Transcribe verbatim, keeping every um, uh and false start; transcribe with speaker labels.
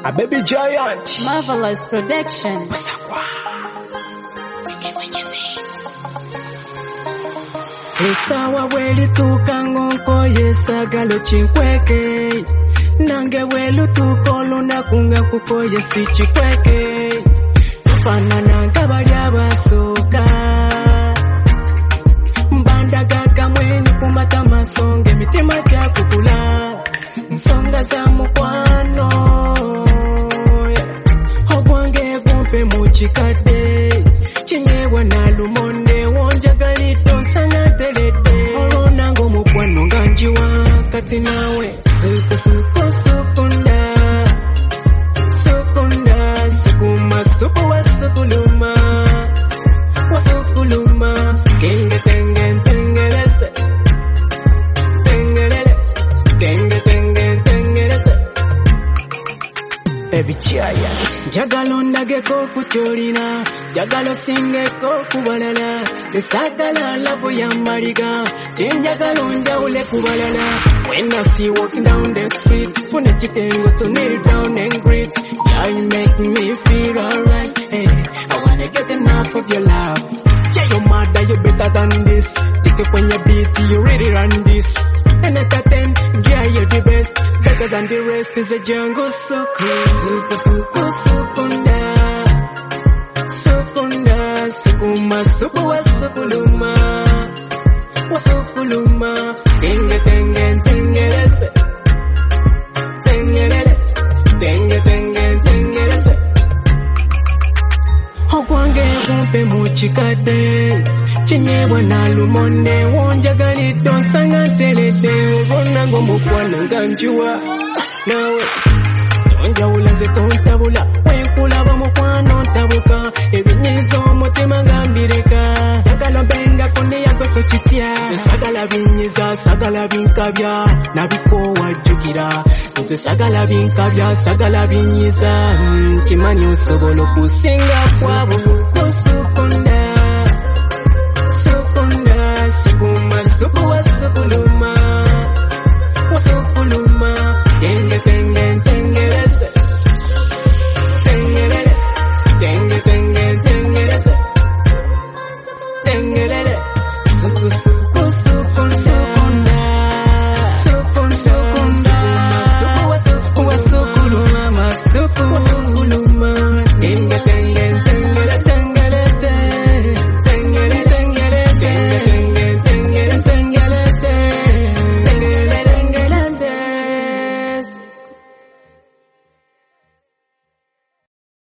Speaker 1: A baby giant.
Speaker 2: Marvelous production.
Speaker 3: Esawa weli tukangonko yesagalo chinkweke nange welu tukolo nakunga kuko yesi chikweke tufanana ngabali abasoka mbanda gaga mweni kumata masonge mitima ja kukula nsonga za mukwano obwange gumpe muchikade chinyewa na lumonde wonjagalito nsana telede olonango mukwano nganjiwa kati nawe suku suku sukunda sukunda sukuma suku wa sukuluma wa sukuluma kenge tenge tengerese tengerele kenge tenge tengerese baby giant jagalo ndageko kucholina jagalo singeko kubalala sesagala lavo ya maliga sinjagalo njaule kubalala. When I see you walking down the street, when I chitengo to kneel down and greet, yeah, you make me feel alright. Hey, I wanna get enough of your love. Yeah, you're mad that you're better than this. Take it when you beat, you really run this. And at that ten, yeah, you're the best. Better than the rest is a jungle suku. Suku, suku, sukunda. Sukunda, sukuma, suku wa sukuluma. Wa sukuluma. Tenge, tenge, tengerese. Tengerele. Tenge, tenge, tengerese. Okwange kumpe muchikade chinyewa na lumonde wonjagalito nsanga telede obonango mukwano nganjiwa nawe tonjawula ze tontabula wenkulaba mukwano ntabuka ebinyizo omutima ngambireka yagala benga kone yagoto kitya sagala binyiza sagala binkabya nabikowa jukira nze sagala binkabya sagala binyiza kimanyi osobola okusinga kwabo kusukunda sukunda sukuma suku wa sukulu